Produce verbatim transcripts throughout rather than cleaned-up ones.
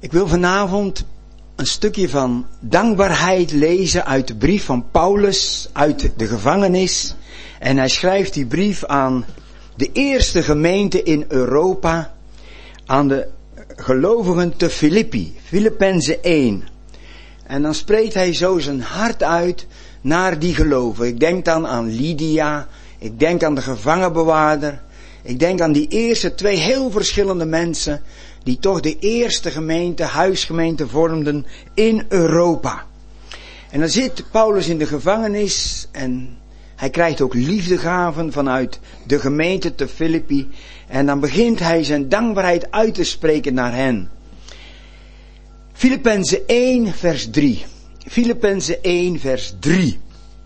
Ik wil vanavond een stukje van dankbaarheid lezen uit de brief van Paulus uit de gevangenis. En hij schrijft die brief aan de eerste gemeente in Europa, aan de gelovigen te Filippi, Filippenzen één. En dan spreekt hij zo zijn hart uit naar die gelovigen. Ik denk dan aan Lydia, ik denk aan de gevangenbewaarder, ik denk aan die eerste twee heel verschillende mensen die toch de eerste gemeente, huisgemeente vormden in Europa. En dan zit Paulus in de gevangenis en hij krijgt ook liefdegaven vanuit de gemeente te Filippi. En dan begint hij zijn dankbaarheid uit te spreken naar hen. Filippenzen één vers drie. Filippenzen één vers drie.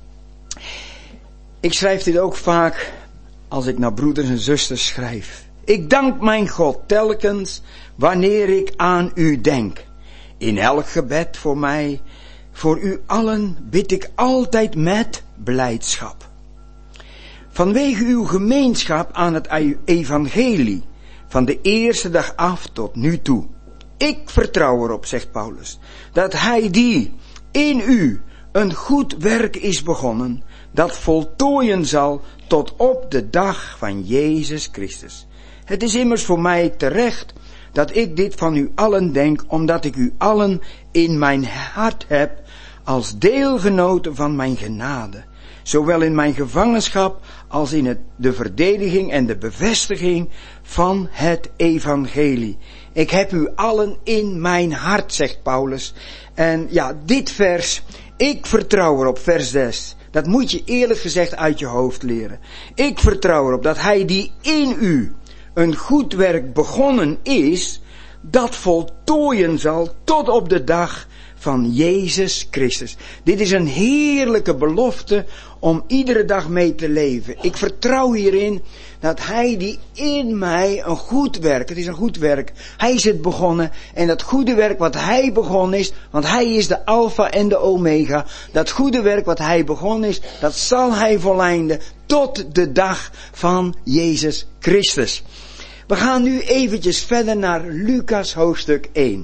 Ik schrijf dit ook vaak als ik naar broeders en zusters schrijf. Ik dank mijn God telkens wanneer ik aan u denk. In elk gebed voor mij, voor u allen bid ik altijd met blijdschap. Vanwege uw gemeenschap aan het evangelie, van de eerste dag af tot nu toe. Ik vertrouw erop, zegt Paulus, dat hij die in u een goed werk is begonnen, dat voltooien zal tot op de dag van Jezus Christus. Het is immers voor mij terecht dat ik dit van u allen denk, omdat ik u allen in mijn hart heb als deelgenoten van mijn genade. Zowel in mijn gevangenschap als in het, de verdediging en de bevestiging van het evangelie. Ik heb u allen in mijn hart, zegt Paulus. En ja, dit vers, ik vertrouw erop, vers zes. Dat moet je eerlijk gezegd uit je hoofd leren. Ik vertrouw erop dat hij die in u een goed werk begonnen is, dat voltooien zal tot op de dag van Jezus Christus. Dit is een heerlijke belofte om iedere dag mee te leven. Ik vertrouw hierin dat hij die in mij een goed werk, het is een goed werk, hij is het begonnen en dat goede werk wat hij begonnen is, want hij is de alfa en de omega, dat goede werk wat hij begonnen is, dat zal hij voleinden tot de dag van Jezus Christus. We gaan nu eventjes verder naar Lucas hoofdstuk één.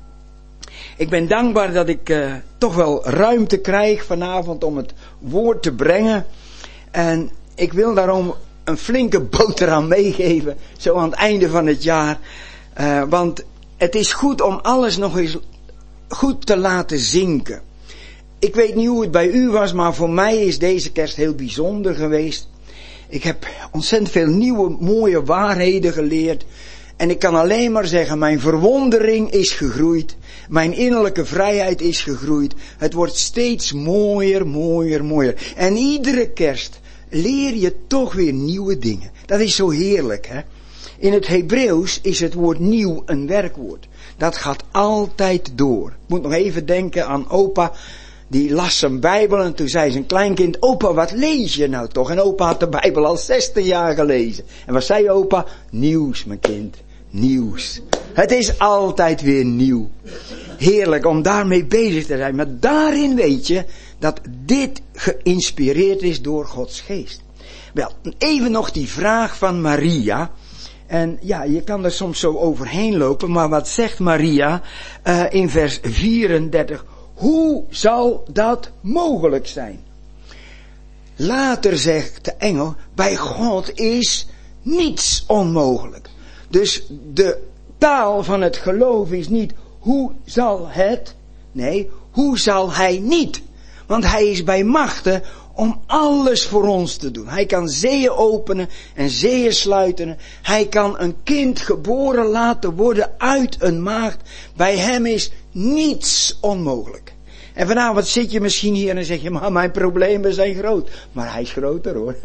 Ik ben dankbaar dat ik uh, toch wel ruimte krijg vanavond om het woord te brengen. En ik wil daarom een flinke boterham meegeven, zo aan het einde van het jaar. Uh, want het is goed om alles nog eens goed te laten zinken. Ik weet niet hoe het bij u was, maar voor mij is deze kerst heel bijzonder geweest. Ik heb ontzettend veel nieuwe, mooie waarheden geleerd. En ik kan alleen maar zeggen, mijn verwondering is gegroeid. Mijn innerlijke vrijheid is gegroeid. Het wordt steeds mooier, mooier, mooier. En iedere kerst leer je toch weer nieuwe dingen. Dat is zo heerlijk, hè. In het Hebreeuws is het woord nieuw een werkwoord. Dat gaat altijd door. Ik moet nog even denken aan opa. Die las zijn Bijbel en toen zei zijn kleinkind, opa, wat lees je nou toch? En opa had de Bijbel al zestig jaar gelezen. En wat zei opa? Nieuws, mijn kind. Nieuws. Het is altijd weer nieuw. Heerlijk om daarmee bezig te zijn. Maar daarin weet je dat dit geïnspireerd is door Gods geest. Wel, even nog die vraag van Maria. En ja, je kan er soms zo overheen lopen. Maar wat zegt Maria uh, in vers vierendertig? Hoe zal dat mogelijk zijn? Later zegt de engel, bij God is niets onmogelijk. Dus de taal van het geloof is niet, hoe zal het? Nee, hoe zal hij niet? Want hij is bij machten om alles voor ons te doen. Hij kan zeeën openen en zeeën sluiten. Hij kan een kind geboren laten worden uit een maagd. Bij hem is niets onmogelijk. En vanavond zit je misschien hier en zeg je, maar mijn problemen zijn groot. Maar hij is groter hoor.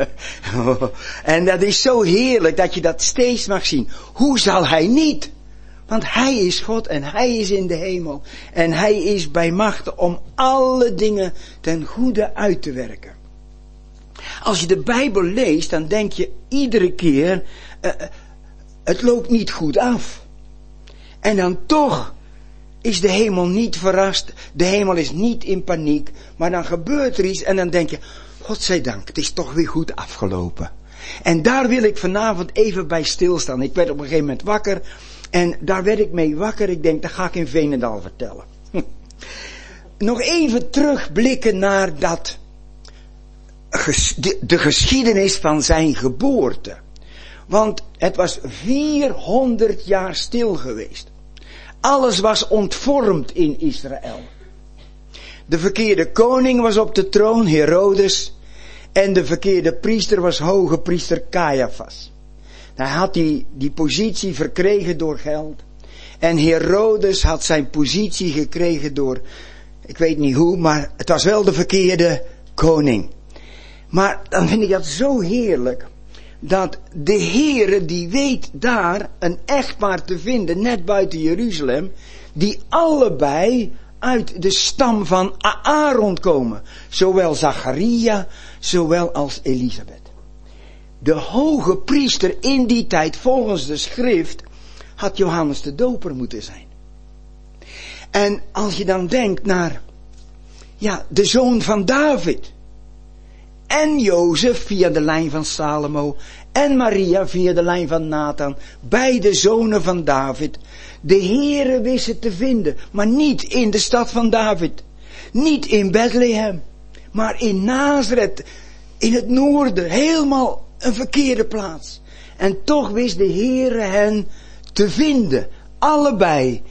En dat is zo heerlijk dat je dat steeds mag zien. Hoe zal hij niet? Want hij is God en hij is in de hemel. En hij is bij machten om alle dingen ten goede uit te werken. Als je de Bijbel leest, dan denk je iedere keer, uh, het loopt niet goed af. En dan toch is de hemel niet verrast. De hemel is niet in paniek. Maar dan gebeurt er iets en dan denk je, Godzijdank, het is toch weer goed afgelopen. En daar wil ik vanavond even bij stilstaan. Ik werd op een gegeven moment wakker En daar werd ik mee wakker. Ik denk, dat ga ik in Veenendaal vertellen. Nog even terugblikken naar dat, de geschiedenis van zijn geboorte. Want het was vierhonderd jaar stil geweest. Alles was ontvormd in Israël. De verkeerde koning was op de troon, Herodes. En de verkeerde priester was hoge priester Caiaphas. Hij had die, die positie verkregen door geld. En Herodes had zijn positie gekregen door, ik weet niet hoe, maar het was wel de verkeerde koning. Maar dan vind ik dat zo heerlijk, dat de Heere die weet daar een echtpaar te vinden, net buiten Jeruzalem, die allebei uit de stam van Aaron komen. Zowel Zacharia, zowel als Elisabeth. De hoge priester in die tijd, volgens de schrift, had Johannes de Doper moeten zijn. En als je dan denkt naar, ja, de zoon van David. En Jozef via de lijn van Salomo. En Maria via de lijn van Nathan. Beide zonen van David. De Heere wist het te vinden. Maar niet in de stad van David. Niet in Bethlehem. Maar in Nazareth. In het noorden. Helemaal een verkeerde plaats. En toch wist de Heere hen te vinden. Allebei.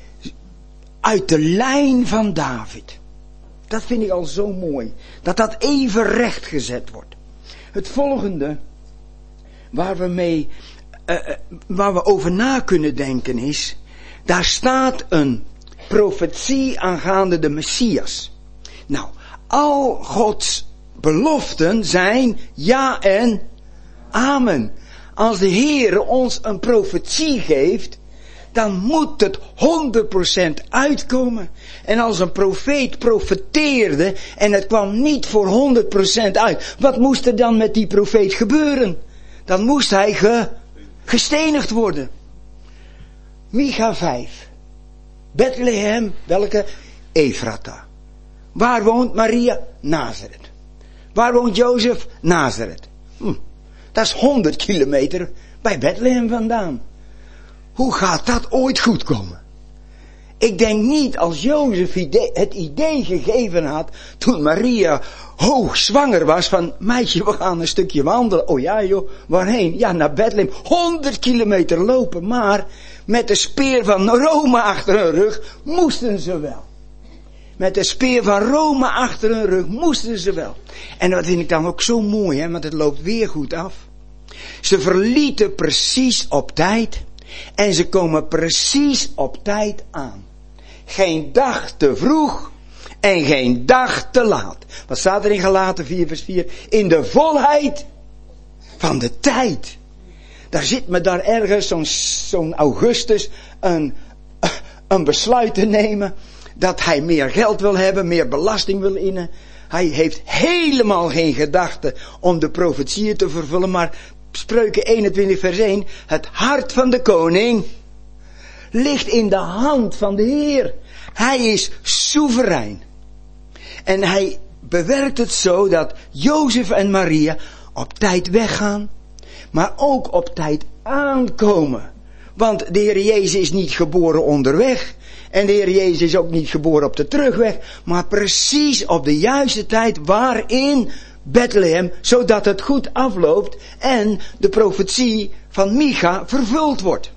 Uit de lijn van David. Dat vind ik al zo mooi. Dat dat even rechtgezet wordt. Het volgende. Waar we mee. Uh, waar we over na kunnen denken is. Daar staat een profetie aangaande de Messias. Nou. Al Gods beloften zijn ja en amen. Als de Heere ons een profetie geeft, dan moet het honderd procent uitkomen. En als een profeet profeteerde en het kwam niet voor honderd procent uit, wat moest er dan met die profeet gebeuren? Dan moest hij ge, gestenigd worden. Micha vijf. Bethlehem, welke? Ephrata. Waar woont Maria? Nazareth. Waar woont Jozef? Nazareth. Hm. Dat is honderd kilometer bij Bethlehem vandaan. Hoe gaat dat ooit goed komen? Ik denk niet als Jozef het idee gegeven had, toen Maria hoogzwanger was, van meisje, we gaan een stukje wandelen. Oh ja joh, waarheen? Ja, naar Bethlehem. honderd kilometer lopen, maar met de speer van Rome achter hun rug moesten ze wel. Met de speer van Rome achter hun rug moesten ze wel. En dat vind ik dan ook zo mooi, hè, want het loopt weer goed af. Ze verlieten precies op tijd. En ze komen precies op tijd aan. Geen dag te vroeg en geen dag te laat. Wat staat er in Galaten vier vers vier? In de volheid van de tijd. Daar zit me daar ergens zo'n, zo'n Augustus een, een besluit te nemen. Dat hij meer geld wil hebben, meer belasting wil innen. Hij heeft helemaal geen gedachte om de profetieën te vervullen, maar Spreuken eenentwintig vers één. Het hart van de koning ligt in de hand van de Heer. Hij is soeverein. En hij bewerkt het zo dat Jozef en Maria op tijd weggaan, maar ook op tijd aankomen. Want de Heer Jezus is niet geboren onderweg. En de Heer Jezus is ook niet geboren op de terugweg. Maar precies op de juiste tijd waarin Bethlehem, zodat het goed afloopt en de profetie van Micha vervuld wordt.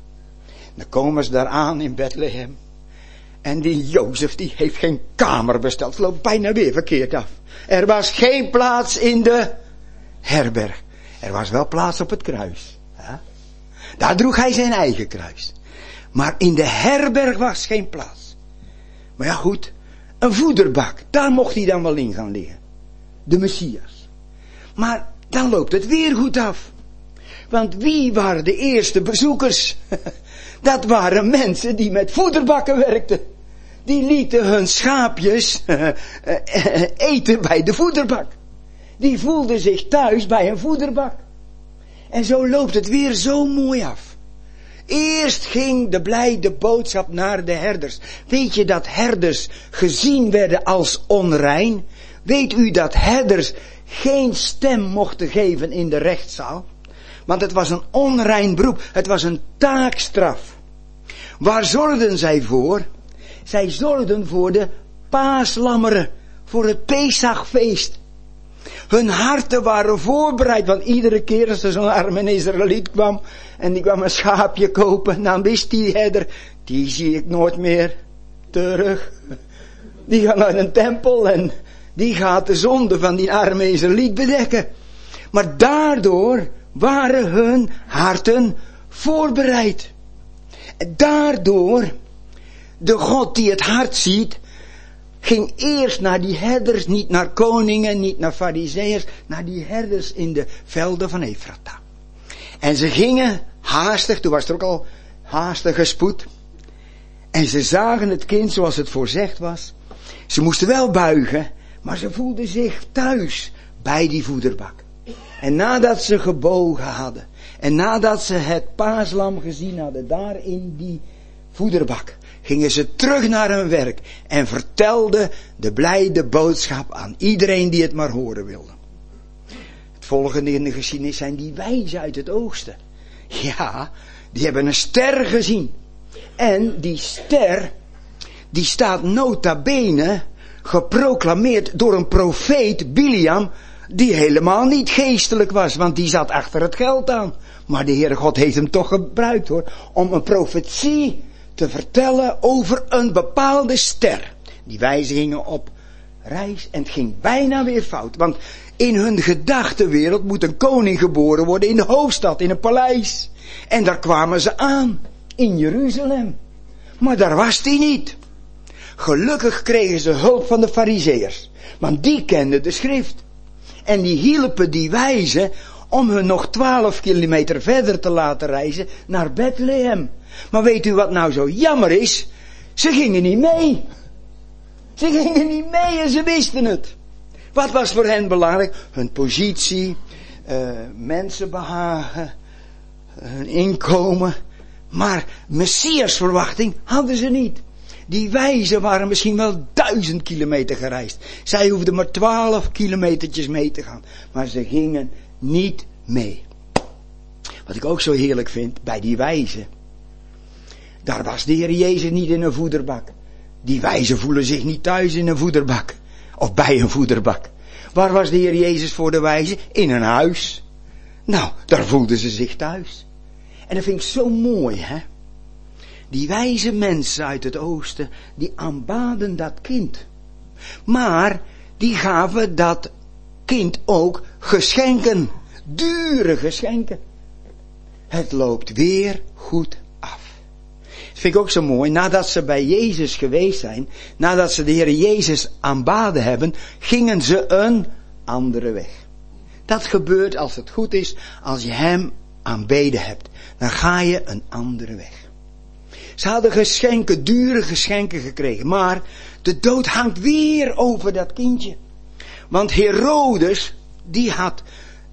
Dan komen ze daar aan in Bethlehem. En die Jozef, die heeft geen kamer besteld. Het loopt bijna weer verkeerd af. Er was geen plaats in de herberg. Er was wel plaats op het kruis. Ja? Daar droeg hij zijn eigen kruis. Maar in de herberg was geen plaats. Maar ja goed, een voederbak, daar mocht hij dan wel in gaan liggen. De Messias. Maar dan loopt het weer goed af. Want wie waren de eerste bezoekers? Dat waren mensen die met voederbakken werkten. Die lieten hun schaapjes eten bij de voederbak. Die voelden zich thuis bij een voederbak. En zo loopt het weer zo mooi af. Eerst ging de blijde boodschap naar de herders. Weet je dat herders gezien werden als onrein? Weet u dat herders geen stem mochten geven in de rechtszaal? Want het was een onrein beroep. Het was een taakstraf. Waar zorgden zij voor? Zij zorgden voor de paaslammeren, voor het Pesachfeest. Hun harten waren voorbereid, want iedere keer als er zo'n arme Israëliet kwam en die kwam een schaapje kopen, dan wist die herder, die zie ik nooit meer terug. Die gaat naar een tempel en die gaat de zonde van die arme Israëliet bedekken. Maar daardoor waren hun harten voorbereid. En daardoor, de God die het hart ziet, ging eerst naar die herders, niet naar koningen, niet naar farizeeërs, naar die herders in de velden van Efrata. En ze gingen haastig, toen was er ook al haastige spoed. En ze zagen het kind zoals het voorzegd was. Ze moesten wel buigen, maar ze voelden zich thuis bij die voederbak. En nadat ze gebogen hadden, en nadat ze het paaslam gezien hadden, daar in die voederbak, gingen ze terug naar hun werk en vertelden de blijde boodschap aan iedereen die het maar horen wilde. Het volgende in de geschiedenis zijn die wijzen uit het oosten. Ja, die hebben een ster gezien. En die ster, die staat nota bene geproclameerd door een profeet, Biliam, die helemaal niet geestelijk was, want die zat achter het geld aan. Maar de Heere God heeft hem toch gebruikt hoor, om een profetie te vertellen over een bepaalde ster. Die wijzen gingen op reis en het ging bijna weer fout. Want in hun gedachtenwereld moet een koning geboren worden in de hoofdstad, in een paleis. En daar kwamen ze aan, in Jeruzalem. Maar daar was die niet. Gelukkig kregen ze hulp van de farizeeërs, want die kenden de schrift. En die hielpen die wijzen om hun nog twaalf kilometer verder te laten reizen naar Bethlehem. Maar weet u wat nou zo jammer is? Ze gingen niet mee. Ze gingen niet mee en ze wisten het. Wat was voor hen belangrijk? Hun positie, uh, mensenbehagen, hun inkomen. Maar Messiasverwachting hadden ze niet. Die wijzen waren misschien wel duizend kilometer gereisd. Zij hoefden maar twaalf kilometertjes mee te gaan. Maar ze gingen niet mee. Wat ik ook zo heerlijk vind bij die wijzen. Daar was de Heer Jezus niet in een voederbak. Die wijzen voelen zich niet thuis in een voederbak. Of bij een voederbak. Waar was de Heer Jezus voor de wijzen? In een huis. Nou, daar voelden ze zich thuis. En dat vind ik zo mooi, hè. Die wijze mensen uit het oosten, die aanbaden dat kind. Maar, die gaven dat kind ook geschenken. Dure geschenken. Het loopt weer goed af. Dat vind ik ook zo mooi. Nadat ze bij Jezus geweest zijn, nadat ze de Heer Jezus aanbaden hebben, gingen ze een andere weg. Dat gebeurt als het goed is, als je hem aanbeden hebt. Dan ga je een andere weg. Ze hadden geschenken, dure geschenken gekregen. Maar de dood hangt weer over dat kindje. Want Herodes, die had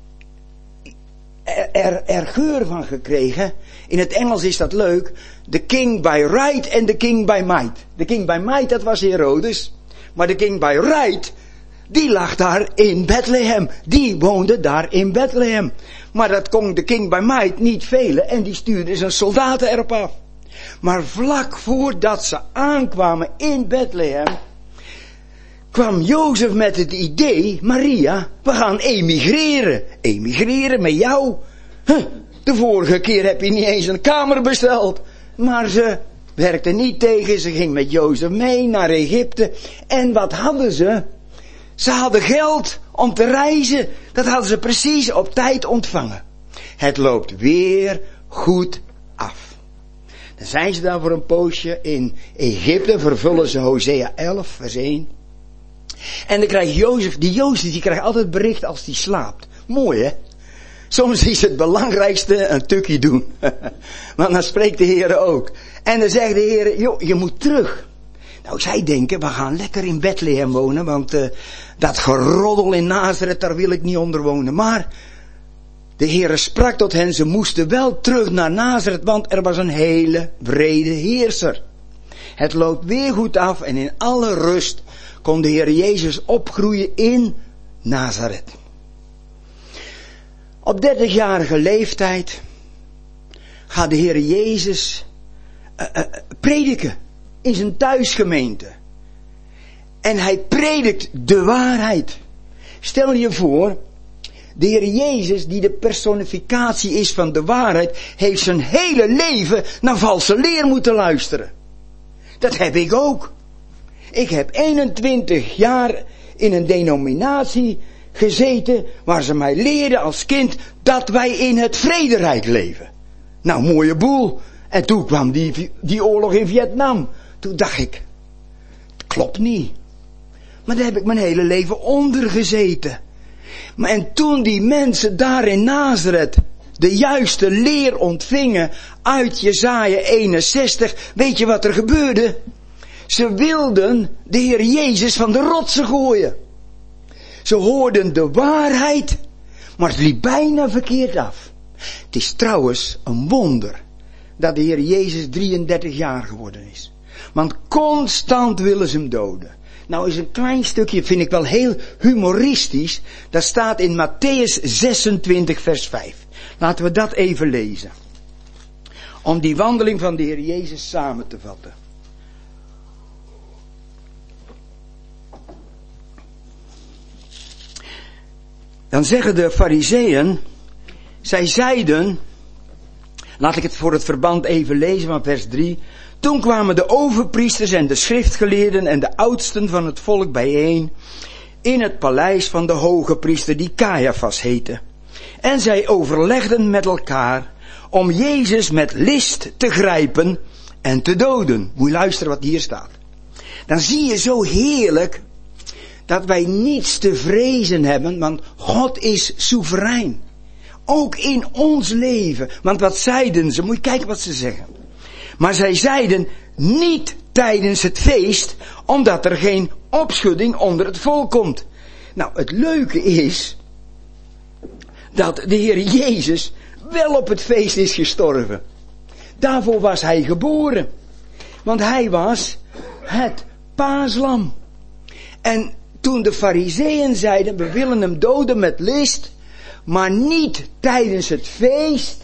er, er, er geur van gekregen. In het Engels is dat leuk. The king by right en the king by might. De king by might, dat was Herodes. Maar de king by right, die lag daar in Bethlehem. Die woonde daar in Bethlehem. Maar dat kon de king by might niet velen. En die stuurde zijn soldaten erop af. Maar vlak voordat ze aankwamen in Bethlehem, kwam Jozef met het idee, Maria, we gaan emigreren. Emigreren met jou? Huh, de vorige keer heb je niet eens een kamer besteld. Maar ze werkte niet tegen, ze ging met Jozef mee naar Egypte. En wat hadden ze? Ze hadden geld om te reizen. Dat hadden ze precies op tijd ontvangen. Het loopt weer goed af. Dan zijn ze daar voor een poosje in Egypte, vervullen ze Hosea elf, vers één. En dan krijgt Jozef, die Jozef, die krijgt altijd bericht als hij slaapt. Mooi hè? Soms is het belangrijkste een tukkie doen. Maar dan spreekt de Heer ook. En dan zegt de Heer, joh, je moet terug. Nou, zij denken, we gaan lekker in Bethlehem wonen, want uh, dat geroddel in Nazareth, daar wil ik niet onder wonen. Maar de Heere sprak tot hen, ze moesten wel terug naar Nazareth, want er was een hele wrede heerser. Het loopt weer goed af en in alle rust kon de Heer Jezus opgroeien in Nazareth. Op dertigjarige leeftijd gaat de Heer Jezus uh, uh, prediken in zijn thuisgemeente. En hij predikt de waarheid. Stel je voor, de Heer Jezus, die de personificatie is van de waarheid, heeft zijn hele leven naar valse leer moeten luisteren. Dat heb ik ook. Ik heb eenentwintig jaar in een denominatie gezeten waar ze mij leerden als kind dat wij in het vrederijk leven. Nou, mooie boel. En toen kwam die, die oorlog in Vietnam. Toen dacht ik, het klopt niet. Maar daar heb ik mijn hele leven onder gezeten. Maar en toen die mensen daar in Nazareth de juiste leer ontvingen uit Jesaja eenenzestig, weet je wat er gebeurde? Ze wilden de Heer Jezus van de rotsen gooien. Ze hoorden de waarheid, maar het liep bijna verkeerd af. Het is trouwens een wonder dat de Heer Jezus drieëndertig jaar geworden is. Want constant willen ze hem doden. Nou is een klein stukje, vind ik wel heel humoristisch. Dat staat in Mattheüs zesentwintig vers vijf. Laten we dat even lezen. Om die wandeling van de Heer Jezus samen te vatten. Dan zeggen de Farizeeën, zij zeiden, laat ik het voor het verband even lezen van vers drie. Toen kwamen de overpriesters en de schriftgeleerden en de oudsten van het volk bijeen in het paleis van de hoge priester die Caiaphas heette. En zij overlegden met elkaar om Jezus met list te grijpen en te doden. Moet je luisteren wat hier staat. Dan zie je zo heerlijk dat wij niets te vrezen hebben, want God is soeverein. Ook in ons leven. Want wat zeiden ze? Moet je kijken wat ze zeggen. Maar zij zeiden niet tijdens het feest, omdat er geen opschudding onder het volk komt. Nou, het leuke is dat de Heer Jezus wel op het feest is gestorven. Daarvoor was hij geboren. Want hij was het paaslam. En toen de Farizeeën zeiden, we willen hem doden met list, maar niet tijdens het feest.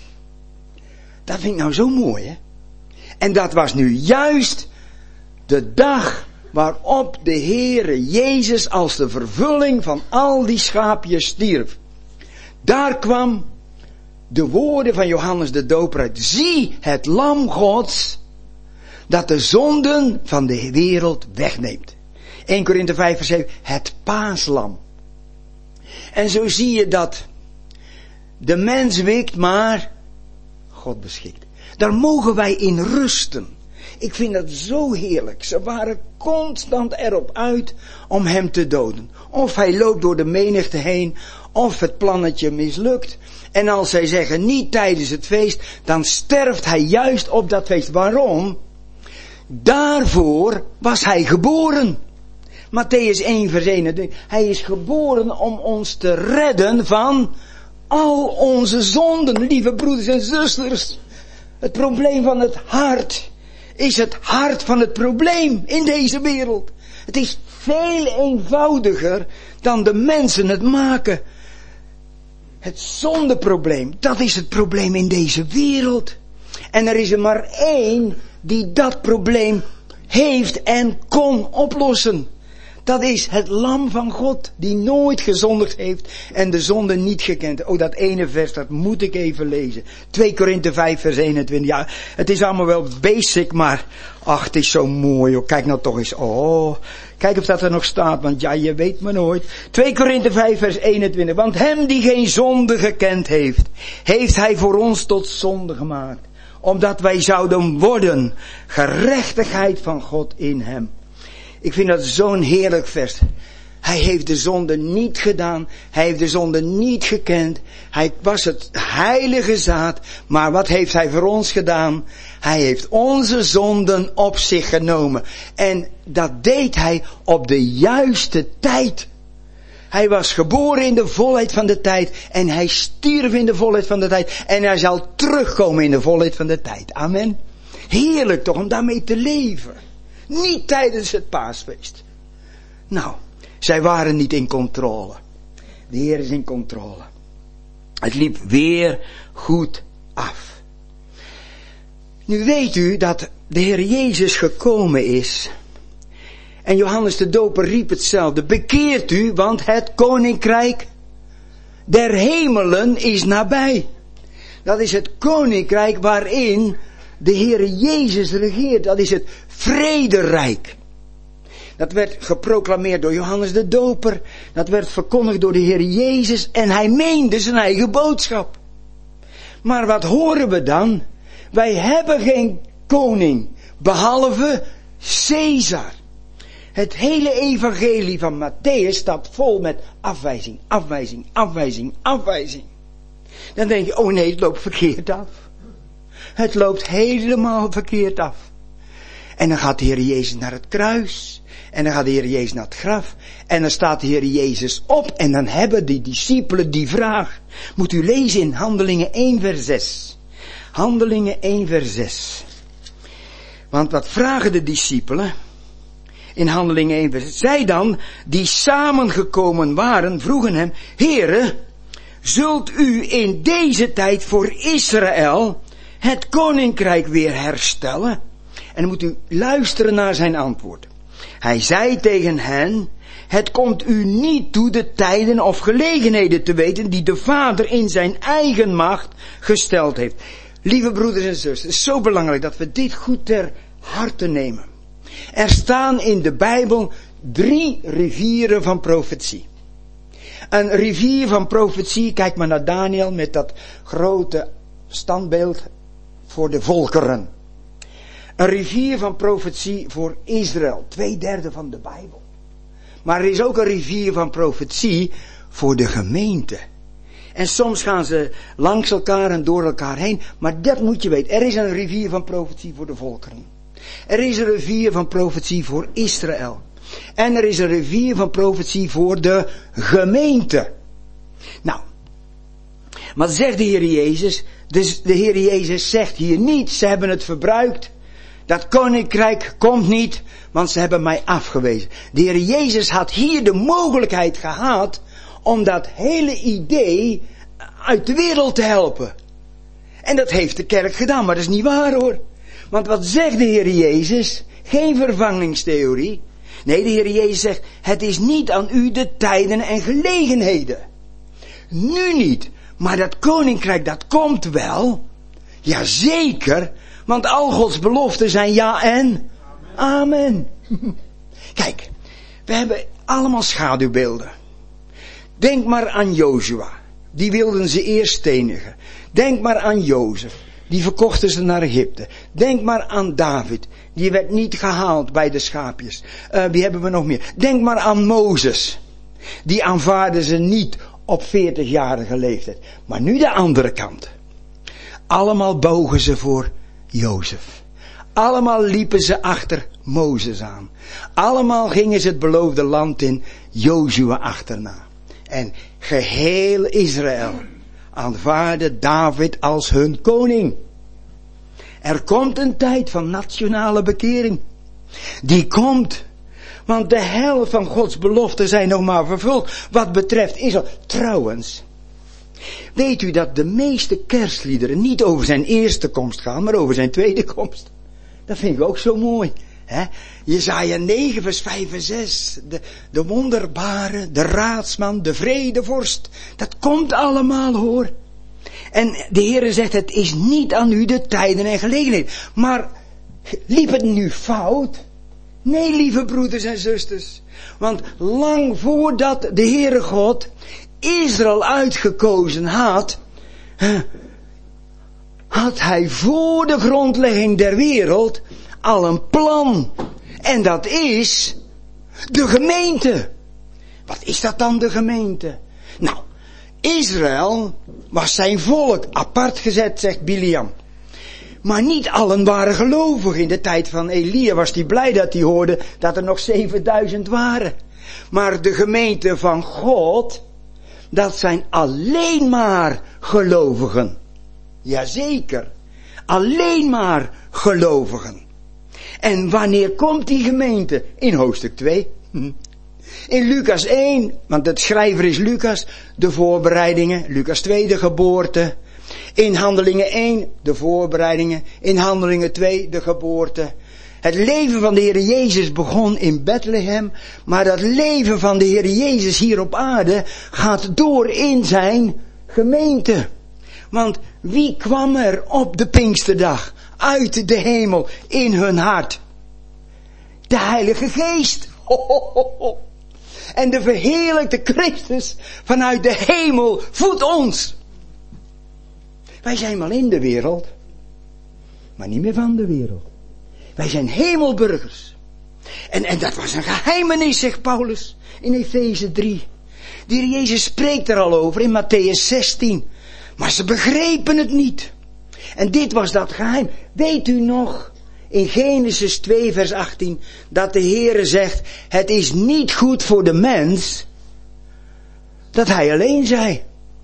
Dat vind ik nou zo mooi, hè? En dat was nu juist de dag waarop de Heere Jezus als de vervulling van al die schaapjes stierf. Daar kwam de woorden van Johannes de Doper uit. Zie het lam Gods dat de zonden van de wereld wegneemt. Eerste Korinthe vijf vers zeven, het paaslam. En zo zie je dat de mens wikt, maar God beschikt. Daar mogen wij in rusten. Ik vind dat zo heerlijk. Ze waren constant erop uit om hem te doden. Of hij loopt door de menigte heen, of het plannetje mislukt. En als zij zeggen niet tijdens het feest, dan sterft hij juist op dat feest. Waarom? Daarvoor was hij geboren. Mattheüs één vers eenentwintig. Hij is geboren om ons te redden van al onze zonden, lieve broeders en zusters. Het probleem van het hart is het hart van het probleem in deze wereld. Het is veel eenvoudiger dan de mensen het maken. Het zondeprobleem, dat is het probleem in deze wereld. En er is er maar één die dat probleem heeft en kon oplossen. Dat is het lam van God, die nooit gezondigd heeft en de zonde niet gekend. Oh, dat ene vers, dat moet ik even lezen. Tweede Korinthe vijf vers eenentwintig. Ja, het is allemaal wel basic, maar ach, het is zo mooi. Oh, kijk nou toch eens. Oh, kijk of dat er nog staat, want ja, je weet maar nooit. Tweede Korinthe vijf vers eenentwintig. Want hem die geen zonde gekend heeft, heeft hij voor ons tot zonde gemaakt. Omdat wij zouden worden gerechtigheid van God in hem. Ik vind dat zo'n heerlijk vers. Hij heeft de zonde niet gedaan. Hij heeft de zonde niet gekend. Hij was het heilige zaad. Maar wat heeft hij voor ons gedaan? Hij heeft onze zonden op zich genomen. En dat deed hij op de juiste tijd. Hij was geboren in de volheid van de tijd. En hij stierf in de volheid van de tijd. En hij zal terugkomen in de volheid van de tijd. Amen. Heerlijk toch om daarmee te leven. Niet tijdens het paasfeest. Nou, zij waren niet in controle. De Heer is in controle. Het liep weer goed af. Nu weet u dat de Heer Jezus gekomen is. En Johannes de Doper riep hetzelfde. Bekeert u, want het koninkrijk der hemelen is nabij. Dat is het koninkrijk waarin de Heer Jezus regeert. Dat is het vrederijk. Dat werd geproclameerd door Johannes de Doper. Dat werd verkondigd door de Heer Jezus. En hij meende zijn eigen boodschap. Maar wat horen we dan? Wij hebben geen koning. Behalve Caesar. Het hele evangelie van Matthäus staat vol met afwijzing, afwijzing, afwijzing, afwijzing. Dan denk je, oh nee, het loopt verkeerd af. Het loopt helemaal verkeerd af. En dan gaat de Heer Jezus naar het kruis. En dan gaat de Heer Jezus naar het graf. En dan staat de Heer Jezus op. En dan hebben die discipelen die vraag. Moet u lezen in Handelingen één vers zes. Handelingen één vers zes. Want wat vragen de discipelen? In Handelingen één vers zes. Zij dan, die samengekomen waren, vroegen hem, Heere, zult u in deze tijd voor Israël het koninkrijk weer herstellen? En dan moet u luisteren naar zijn antwoord. Hij zei tegen hen, het komt u niet toe de tijden of gelegenheden te weten die de Vader in zijn eigen macht gesteld heeft. Lieve broeders en zusters, het is zo belangrijk dat we dit goed ter harte nemen. Er staan in de Bijbel drie rivieren van profetie. Een rivier van profetie, kijk maar naar Daniel met dat grote standbeeld voor de volkeren. Een rivier van profetie voor Israël, twee derde van de Bijbel. Maar er is ook een rivier van profetie voor de gemeente. En soms gaan ze langs elkaar en door elkaar heen, maar dat moet je weten. Er is een rivier van profetie voor de volkeren. Er is een rivier van profetie voor Israël. En er is een rivier van profetie voor de gemeente. Nou, wat zegt de Heer Jezus? Dus de Heer Jezus zegt hier niet, ze hebben het verbruikt. Dat koninkrijk komt niet, want ze hebben mij afgewezen. De Heer Jezus had hier de mogelijkheid gehad om dat hele idee uit de wereld te helpen. En dat heeft de kerk gedaan, maar dat is niet waar hoor. Want wat zegt de Heer Jezus? Geen vervangingstheorie. Nee, de Heer Jezus zegt, het is niet aan u de tijden en gelegenheden. Nu niet, maar dat koninkrijk dat komt wel. Jazeker, want al Gods beloften zijn ja en amen. Amen. Kijk, we hebben allemaal schaduwbeelden. Denk maar aan Jozua. Die wilden ze eerst stenigen. Denk maar aan Jozef. Die verkochten ze naar Egypte. Denk maar aan David. Die werd niet gehaald bij de schaapjes. Uh, wie hebben we nog meer? Denk maar aan Mozes. Die aanvaarden ze niet op veertigjarige leeftijd. Maar nu de andere kant. Allemaal bogen ze voor Jozef. Allemaal liepen ze achter Mozes aan. Allemaal gingen ze het beloofde land in Jozua achterna. En geheel Israël aanvaarde David als hun koning. Er komt een tijd van nationale bekering. Die komt. Want de helft van Gods beloften zijn nog maar vervuld. Wat betreft Israël. Trouwens. Weet u dat de meeste kerstliederen niet over zijn eerste komst gaan. Maar over zijn tweede komst. Dat vind ik ook zo mooi. He? Jesaja negen vers vijf en zes. De, de wonderbare, de raadsman, de vredevorst. Dat komt allemaal hoor. En de Heere zegt, het is niet aan u de tijden en gelegenheden. Maar liep het nu fout? Nee, lieve broeders en zusters. Want lang voordat de Heere God Israël uitgekozen had, had hij voor de grondlegging der wereld al een plan. En dat is de gemeente. Wat is dat dan, de gemeente? Nou, Israël was zijn volk apart gezet, zegt Biliam. Maar niet allen waren gelovig. In de tijd van Elia was hij blij dat hij hoorde dat er nog zevenduizend waren. Maar de gemeente van God, dat zijn alleen maar gelovigen. Jazeker. Alleen maar gelovigen. En wanneer komt die gemeente? In hoofdstuk twee. In Lucas één, want het schrijver is Lucas, de voorbereidingen. Lucas twee, de geboorte. In Handelingen één de voorbereidingen. In Handelingen twee de geboorte. Het leven van de Heer Jezus begon in Bethlehem. Maar dat leven van de Heer Jezus hier op aarde gaat door in zijn gemeente. Want wie kwam er op de Pinksterdag uit de hemel in hun hart? De Heilige Geest. Ho, ho, ho, ho. En de verheerlijkte Christus vanuit de hemel voedt ons. Wij zijn wel in de wereld, maar niet meer van de wereld. Wij zijn hemelburgers. En, en dat was een geheimenis, zegt Paulus in Efeze drie. De Heer Jezus spreekt er al over in Matthäus zestien. Maar ze begrepen het niet. En dit was dat geheim. Weet u nog, in Genesis twee vers achttien, dat de Heere zegt, het is niet goed voor de mens dat hij alleen zij.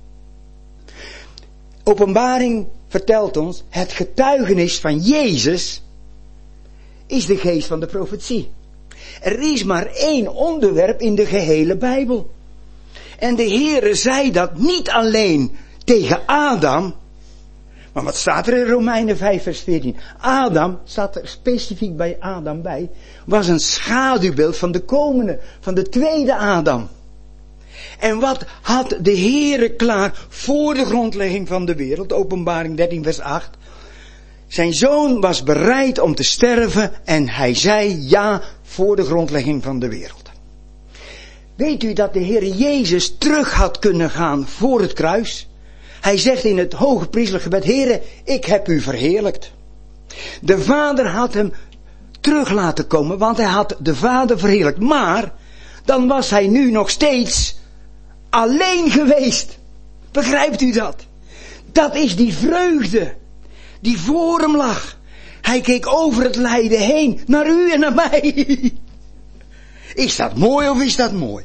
Openbaring vertelt ons, het getuigenis van Jezus is de geest van de profetie. Er is maar één onderwerp in de gehele Bijbel. En de Heere zei dat niet alleen tegen Adam, maar wat staat er in Romeinen vijf vers veertien? Adam, staat er specifiek bij Adam bij, was een schaduwbeeld van de komende, van de tweede Adam. En wat had de Heere klaar voor de grondlegging van de wereld, Openbaring dertien vers acht. Zijn zoon was bereid om te sterven en hij zei ja voor de grondlegging van de wereld. Weet u dat de Heer Jezus terug had kunnen gaan voor het kruis? Hij zegt in het hoge priestelijk gebed, Heere, ik heb u verheerlijkt. De Vader had hem terug laten komen, want hij had de Vader verheerlijkt. Maar, dan was hij nu nog steeds alleen geweest. Begrijpt u dat? Dat is die vreugde die voor hem lag. Hij keek over het lijden heen, naar u en naar mij. Is dat mooi of is dat mooi?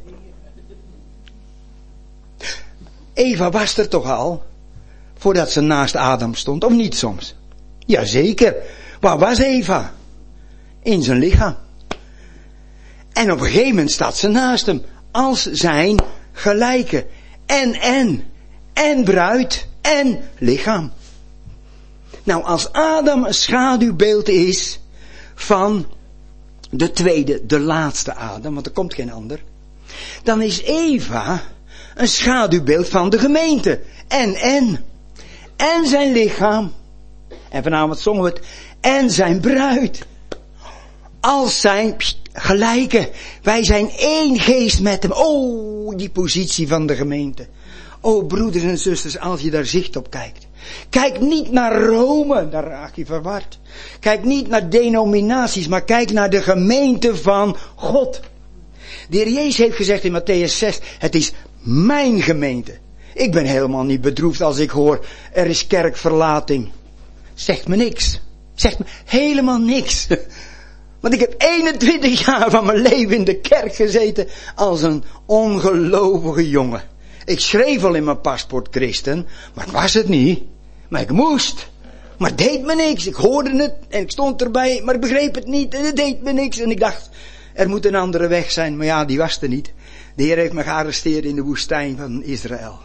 Eva was er toch al, voordat ze naast Adam stond, of niet soms? Jazeker. Waar was Eva? In zijn lichaam. En op een gegeven moment staat ze naast hem, als zijn gelijke. En, en, en bruid, en lichaam. Nou, als Adam een schaduwbeeld is van de tweede, de laatste Adam, want er komt geen ander, dan is Eva een schaduwbeeld van de gemeente. En, en, en zijn lichaam, en vanavond zongen we het, en zijn bruid, als zijn pst, gelijke. Wij zijn één geest met hem. Oh, die positie van de gemeente. Oh, broeders en zusters, als je daar zicht op kijkt. Kijk niet naar Rome, daar raak je verward. Kijk niet naar denominaties, maar kijk naar de gemeente van God. De Heer Jezus heeft gezegd in Matthäus zes, het is mijn gemeente. Ik ben helemaal niet bedroefd als ik hoor, er is kerkverlating. Zegt me niks. Zegt me helemaal niks. Want ik heb eenentwintig jaar van mijn leven in de kerk gezeten als een ongelovige jongen. Ik schreef al in mijn paspoort christen, maar ik was het niet. Maar ik moest. Maar het deed me niks. Ik hoorde het en ik stond erbij, maar ik begreep het niet en het deed me niks. En ik dacht, er moet een andere weg zijn, maar ja, die was er niet. De Heer heeft me gearresteerd in de woestijn van Israël.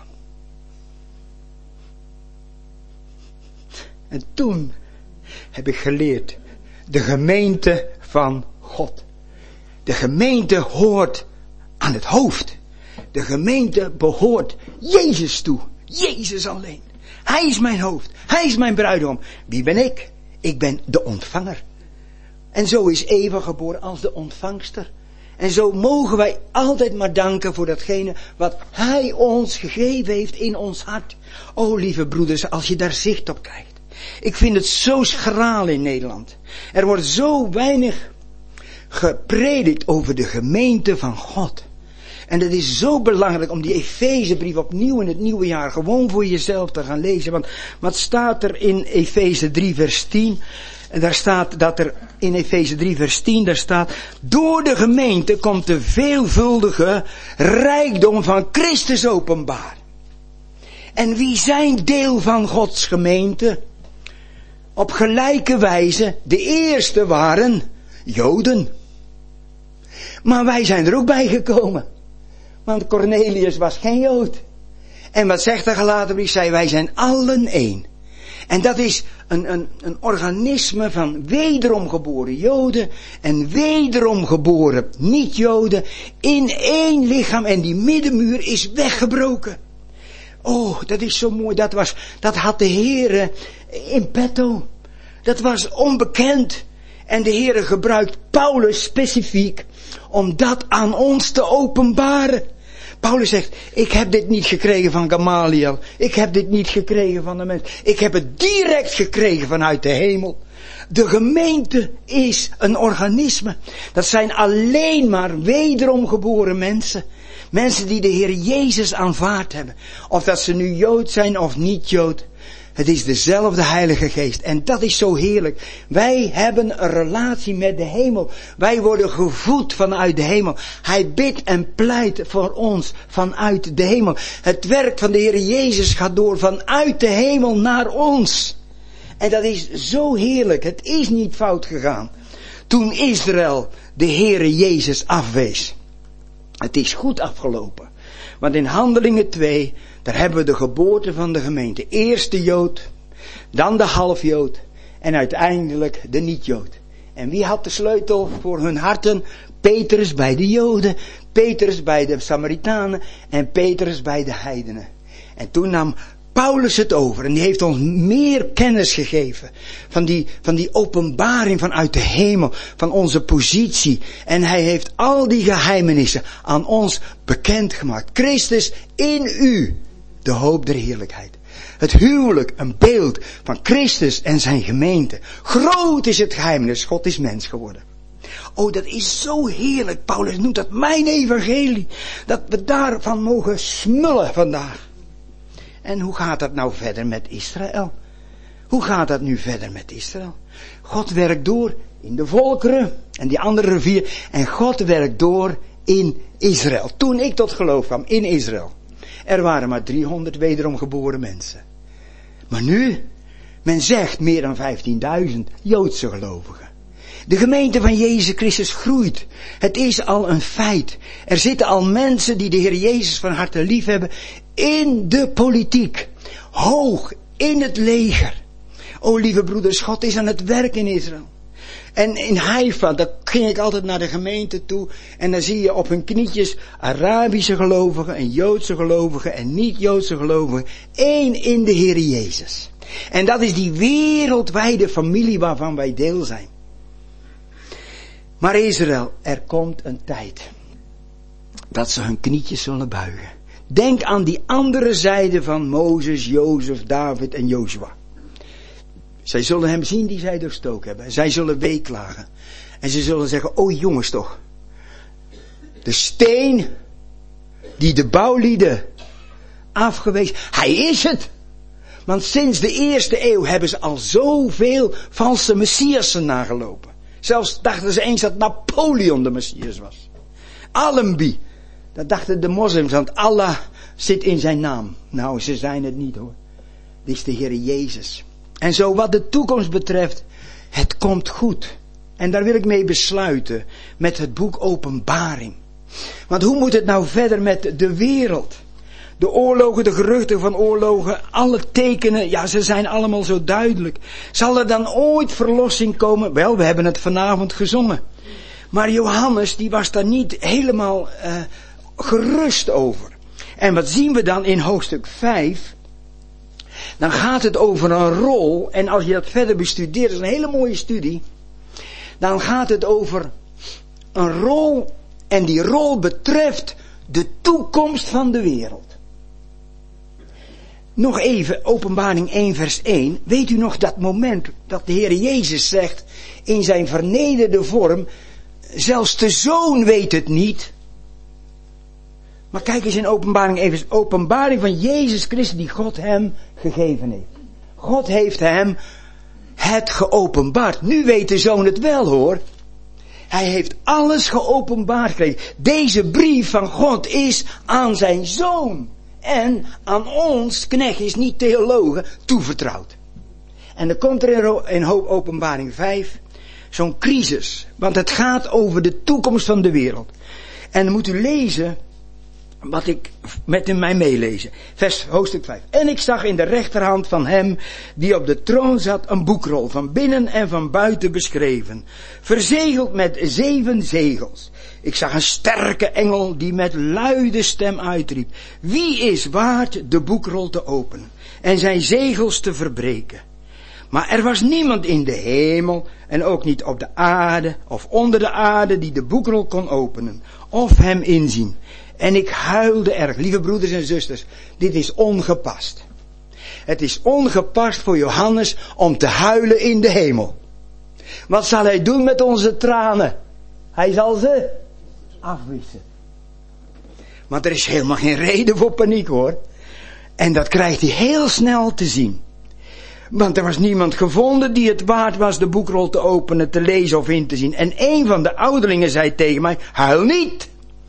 En toen heb ik geleerd, de gemeente van God. De gemeente hoort aan het hoofd. De gemeente behoort Jezus toe. Jezus alleen. Hij is mijn hoofd. Hij is mijn bruidegom. Wie ben ik? Ik ben de ontvanger. En zo is Eva geboren als de ontvangster. En zo mogen wij altijd maar danken voor datgene wat Hij ons gegeven heeft in ons hart. O lieve broeders, als je daar zicht op kijkt. Ik vind het zo schraal in Nederland. Er wordt zo weinig gepredikt over de gemeente van God. En het is zo belangrijk om die Efezebrief opnieuw in het nieuwe jaar gewoon voor jezelf te gaan lezen. Want wat staat er in Efeze drie vers tien? En daar staat dat er in Efeze drie vers tien, daar staat, door de gemeente komt de veelvuldige rijkdom van Christus openbaar. En wie zijn deel van Gods gemeente? Op gelijke wijze, de eerste waren Joden. Maar wij zijn er ook bij gekomen. Want Cornelius was geen Jood. En wat zegt de gelaten brief? Zei, wij zijn allen één. En dat is een, een, een organisme van wederom geboren Joden en wederom geboren niet-Joden in één lichaam. En die middenmuur is weggebroken. Oh, dat is zo mooi. Dat was, dat had de Heere in petto. Dat was onbekend. En de Heere gebruikt Paulus specifiek om dat aan ons te openbaren. Paulus zegt, ik heb dit niet gekregen van Gamaliel. Ik heb dit niet gekregen van de mens. Ik heb het direct gekregen vanuit de hemel. De gemeente is een organisme. Dat zijn alleen maar wederom geboren mensen. Mensen die de Heer Jezus aanvaard hebben. Of dat ze nu Jood zijn of niet Jood. Het is dezelfde Heilige Geest. En dat is zo heerlijk. Wij hebben een relatie met de hemel. Wij worden gevoed vanuit de hemel. Hij bidt en pleit voor ons vanuit de hemel. Het werk van de Heer Jezus gaat door vanuit de hemel naar ons. En dat is zo heerlijk. Het is niet fout gegaan. Toen Israël de Heer Jezus afwees. Het is goed afgelopen. Want in Handelingen twee, daar hebben we de geboorte van de gemeente. Eerst de Jood, dan de halfjood en uiteindelijk de niet-Jood. En wie had de sleutel voor hun harten? Petrus bij de Joden, Petrus bij de Samaritanen en Petrus bij de heidenen. En toen nam Paulus het over en die heeft ons meer kennis gegeven van die, van die openbaring vanuit de hemel, van onze positie. En hij heeft al die geheimenissen aan ons bekendgemaakt. Christus in u, de hoop der heerlijkheid. Het huwelijk, een beeld van Christus en zijn gemeente. Groot is het geheimnis, God is mens geworden. Oh, dat is zo heerlijk. Paulus noemt dat mijn evangelie. Dat we daarvan mogen smullen vandaag. En hoe gaat dat nou verder met Israël? Hoe gaat dat nu verder met Israël? God werkt door in de volkeren en die andere vier. En God werkt door in Israël. Toen ik tot geloof kwam in Israël. Er waren maar driehonderd wederom geboren mensen. Maar nu, men zegt meer dan vijftienduizend Joodse gelovigen. De gemeente van Jezus Christus groeit. Het is al een feit. Er zitten al mensen die de Heer Jezus van harte lief hebben in de politiek. Hoog in het leger. O lieve broeders, God is aan het werk in Israël. En in Haifa, daar ging ik altijd naar de gemeente toe. En dan zie je op hun knietjes Arabische gelovigen en Joodse gelovigen en niet-Joodse gelovigen. Eén in de Heer Jezus. En dat is die wereldwijde familie waarvan wij deel zijn. Maar Israël, er komt een tijd dat ze hun knietjes zullen buigen. Denk aan die andere zijde van Mozes, Jozef, David en Jozua. Zij zullen hem zien die zij doorstoken hebben. Zij zullen weeklagen. En ze zullen zeggen, oh jongens toch. De steen die de bouwlieden afgewezen. Hij is het. Want sinds de eerste eeuw hebben ze al zoveel valse messiassen nagelopen. Zelfs dachten ze eens dat Napoleon de Messias was. Allenby. Dat dachten de moslims, want Allah zit in zijn naam. Nou, ze zijn het niet hoor. Dit is de Heer Jezus. En zo wat de toekomst betreft, het komt goed. En daar wil ik mee besluiten met het boek Openbaring. Want hoe moet het nou verder met de wereld? De oorlogen, de geruchten van oorlogen, alle tekenen, ja, ze zijn allemaal zo duidelijk. Zal er dan ooit verlossing komen? Wel, we hebben het vanavond gezongen. Maar Johannes, die was daar niet helemaal uh, gerust over. En wat zien we dan in hoofdstuk vijf? Dan gaat het over een rol, en als je dat verder bestudeert, dat is een hele mooie studie. Dan gaat het over een rol, en die rol betreft de toekomst van de wereld. Nog even, Openbaring één vers één. Weet u nog dat moment dat de Heer Jezus zegt in zijn vernederde vorm, zelfs de Zoon weet het niet. Maar kijk eens in Openbaring even, openbaring van Jezus Christus die God hem gegeven heeft. God heeft hem het geopenbaard. Nu weet de Zoon het wel hoor. Hij heeft alles geopenbaard gekregen. Deze brief van God is aan zijn Zoon. En aan ons, knechtjes, niet theologen, toevertrouwd. En dan komt er in Openbaring vijf zo'n crisis. Want het gaat over de toekomst van de wereld. En dan moet u lezen wat ik met in mij meelezen. Vers hoofdstuk vijf. En ik zag in de rechterhand van hem die op de troon zat een boekrol van binnen en van buiten beschreven. Verzegeld met zeven zegels. Ik zag een sterke engel die met luide stem uitriep. Wie is waard de boekrol te openen en zijn zegels te verbreken? Maar er was niemand in de hemel en ook niet op de aarde of onder de aarde die de boekrol kon openen of hem inzien. En ik huilde erg. Lieve broeders en zusters, dit is ongepast. Het is ongepast voor Johannes om te huilen in de hemel. Wat zal hij doen met onze tranen? Hij zal ze afwissen. Maar er is helemaal geen reden voor paniek hoor. En dat krijgt hij heel snel te zien. Want er was niemand gevonden die het waard was de boekrol te openen, te lezen of in te zien. En een van de ouderlingen zei tegen mij, huil niet.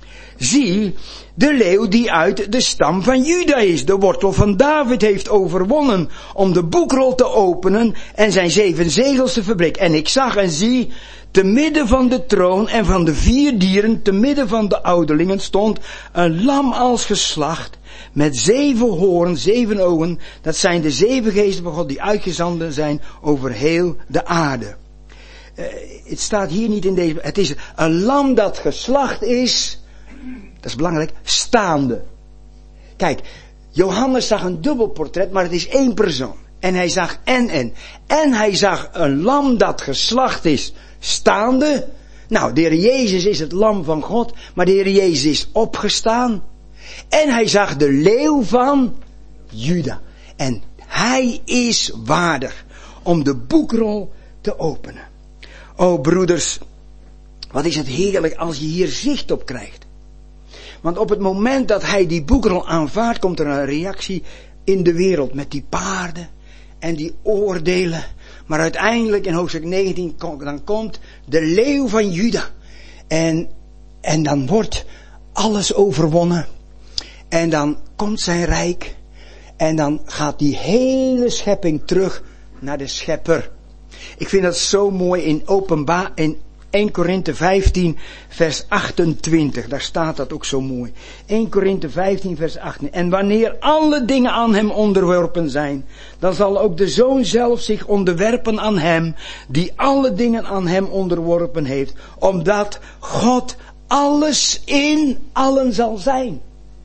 Zie, de leeuw die uit de stam van Juda is, de wortel van David, heeft overwonnen om de boekrol te openen en zijn zeven zegels te verbreken. En ik zag en zie, te midden van de troon en van de vier dieren, te midden van de ouderlingen, stond een lam als geslacht, met zeven hoorns, zeven ogen. Dat zijn de zeven geesten van God die uitgezonden zijn over heel de aarde. Uh, het staat hier niet in deze, het is een lam dat geslacht is, dat is belangrijk, staande. Kijk, Johannes zag een dubbel portret, maar het is één persoon. En hij zag en en. En hij zag een lam dat geslacht is, staande. Nou, de Heer Jezus is het lam van God, maar de Heer Jezus is opgestaan. En hij zag de leeuw van Juda. En hij is waardig om de boekrol te openen. O broeders, wat is het heerlijk als je hier zicht op krijgt. Want op het moment dat hij die boekrol aanvaardt, komt er een reactie in de wereld met die paarden en die oordelen. Maar uiteindelijk in hoofdstuk negentien, dan komt de leeuw van Juda. En, en dan wordt alles overwonnen. En dan komt zijn rijk. En dan gaat die hele schepping terug naar de schepper. Ik vind dat zo mooi in openbaar, in Eerste Korinthe vijftien vers achtentwintig. Daar staat dat ook zo mooi. Eerste Korinthe vijftien vers achtentwintig. En wanneer alle dingen aan hem onderworpen zijn, dan zal ook de Zoon zelf zich onderwerpen aan hem, die alle dingen aan hem onderworpen heeft, omdat God alles in allen zal zijn.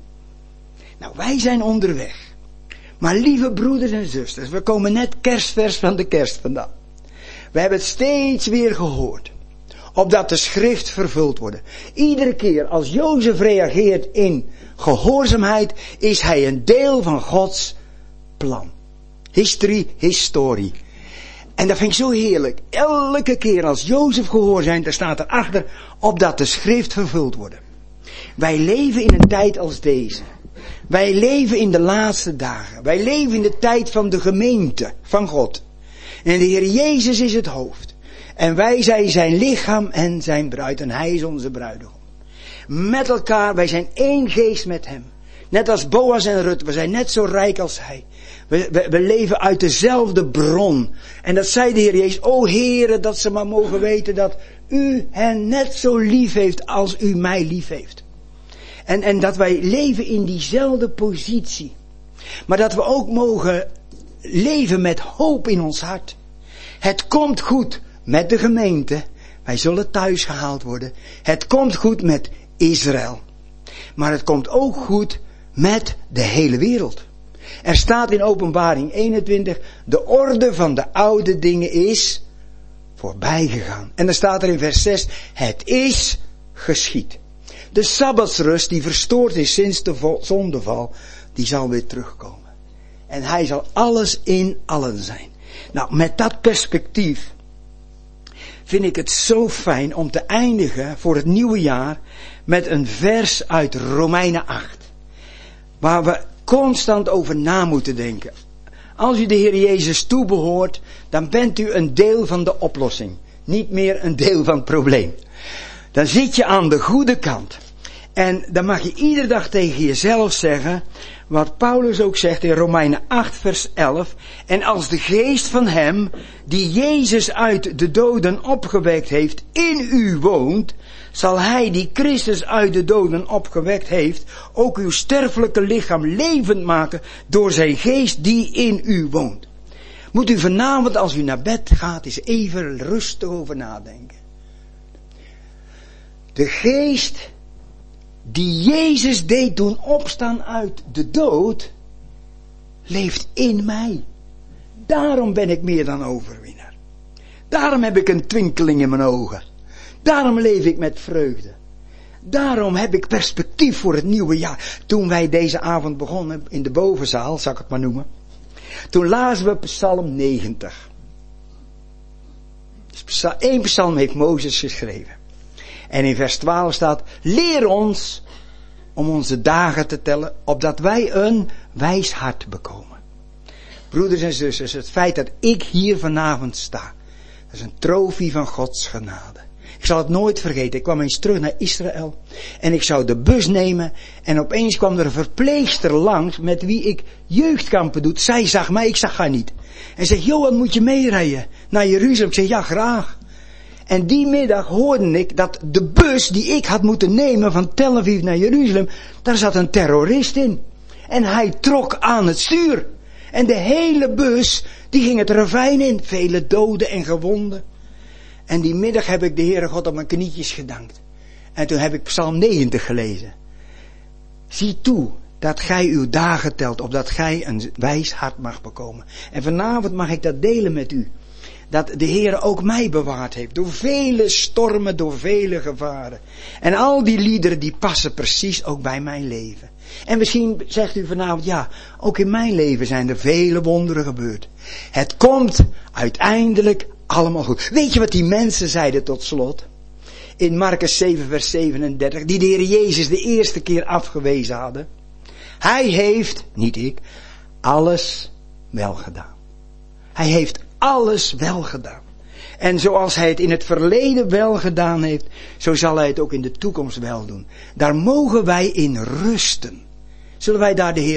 Nou, wij zijn onderweg. Maar lieve broeders en zusters, we komen net kerstvers van de kerst vandaan. We hebben het steeds weer gehoord. Opdat de schrift vervuld wordt. Iedere keer als Jozef reageert in gehoorzaamheid, is hij een deel van Gods plan. History, historie. En dat vind ik zo heerlijk. Elke keer als Jozef gehoorzaam, daar staat erachter, opdat de schrift vervuld wordt. Wij leven in een tijd als deze. Wij leven in de laatste dagen. Wij leven in de tijd van de gemeente van God. En de Heer Jezus is het hoofd. En wij zijn zijn lichaam en zijn bruid. En hij is onze bruidegom. Met elkaar, wij zijn één geest met hem. Net als Boas en Rut, we zijn net zo rijk als hij. We, we, we leven uit dezelfde bron. En dat zei de Heer Jezus, o Heere, dat ze maar mogen weten dat u hen net zo lief heeft als u mij lief heeft. En, en dat wij leven in diezelfde positie. Maar dat we ook mogen leven met hoop in ons hart. Het komt goed met de gemeente. Wij zullen thuis gehaald worden. Het komt goed met Israël. Maar het komt ook goed met de hele wereld. Er staat in Openbaring eenentwintig, de orde van de oude dingen is voorbij gegaan. En dan staat er in vers zes, het is geschied. De sabbatsrust die verstoord is sinds de zondeval, die zal weer terugkomen. En hij zal alles in allen zijn. Nou, met dat perspectief vind ik het zo fijn om te eindigen voor het nieuwe jaar met een vers uit Romeinen acht. Waar we constant over na moeten denken. Als u de Heer Jezus toebehoort, dan bent u een deel van de oplossing. Niet meer een deel van het probleem. Dan zit je aan de goede kant. En dan mag je iedere dag tegen jezelf zeggen, wat Paulus ook zegt in Romeinen acht vers elf. En als de geest van hem, die Jezus uit de doden opgewekt heeft, in u woont, zal hij die Christus uit de doden opgewekt heeft, ook uw sterfelijke lichaam levend maken door zijn geest die in u woont. Moet u vanavond als u naar bed gaat eens even rustig over nadenken. De geest die Jezus deed doen opstaan uit de dood, leeft in mij. Daarom ben ik meer dan overwinnaar. Daarom heb ik een twinkeling in mijn ogen. Daarom leef ik met vreugde. Daarom heb ik perspectief voor het nieuwe jaar. Toen wij deze avond begonnen in de bovenzaal, zal ik het maar noemen. Toen lazen we Psalm negentig. Eén psalm heeft Mozes geschreven. En in vers twaalf staat, leer ons om onze dagen te tellen, opdat wij een wijs hart bekomen. Broeders en zusters, het feit dat ik hier vanavond sta, dat is een trofee van Gods genade. Ik zal het nooit vergeten. Ik kwam eens terug naar Israël. En ik zou de bus nemen. En opeens kwam er een verpleegster langs met wie ik jeugdkampen doe. Zij zag mij, ik zag haar niet. En zegt, Johan, moet je meerijden naar Jeruzalem? Ik zeg, ja, graag. En die middag hoorde ik dat de bus die ik had moeten nemen van Tel Aviv naar Jeruzalem, daar zat een terrorist in. En hij trok aan het stuur. En de hele bus, die ging het ravijn in. Vele doden en gewonden. En die middag heb ik de Heere God op mijn knietjes gedankt. En toen heb ik Psalm negentig gelezen. Zie toe dat gij uw dagen telt, opdat gij een wijs hart mag bekomen. En vanavond mag ik dat delen met u. Dat de Heere ook mij bewaard heeft. Door vele stormen, door vele gevaren. En al die liederen die passen precies ook bij mijn leven. En misschien zegt u vanavond, ja, ook in mijn leven zijn er vele wonderen gebeurd. Het komt uiteindelijk allemaal goed. Weet je wat die mensen zeiden tot slot? In Markus zeven vers zevenendertig, die de Heer Jezus de eerste keer afgewezen hadden. Hij heeft, niet ik, alles wel gedaan. Hij heeft alles wel gedaan. En zoals hij het in het verleden wel gedaan heeft, zo zal hij het ook in de toekomst wel doen. Daar mogen wij in rusten. Zullen wij daar de Heer